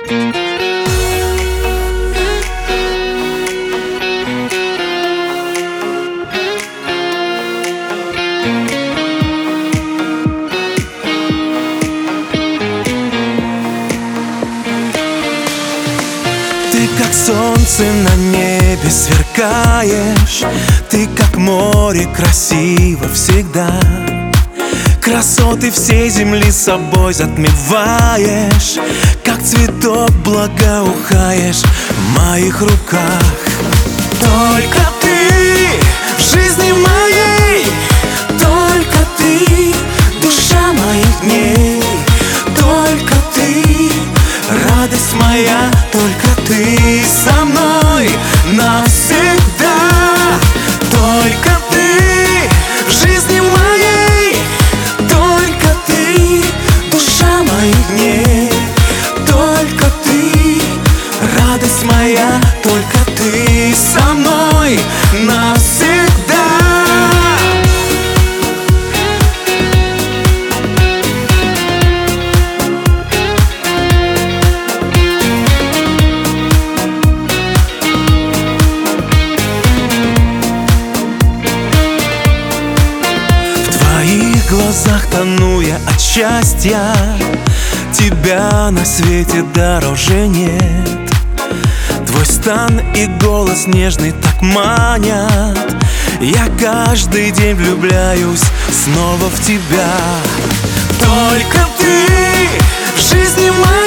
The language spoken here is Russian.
Ты как солнце на небе сверкаешь, ты как море красиво всегда. Красоты всей земли собой затмеваешь, как цветок благоухаешь в моих руках. Только ты в жизни моей, только ты душа моих дней, только ты радость моя, только ты со мной навсегда. Только ты в жизни моей, только ты душа моих дней, только ты радость моя, только ты со мной навсегда. В глазах тону я от счастья, тебя на свете дороже нет. Твой стан и голос нежный так манят, я каждый день влюбляюсь снова в тебя. Только ты в жизни моей,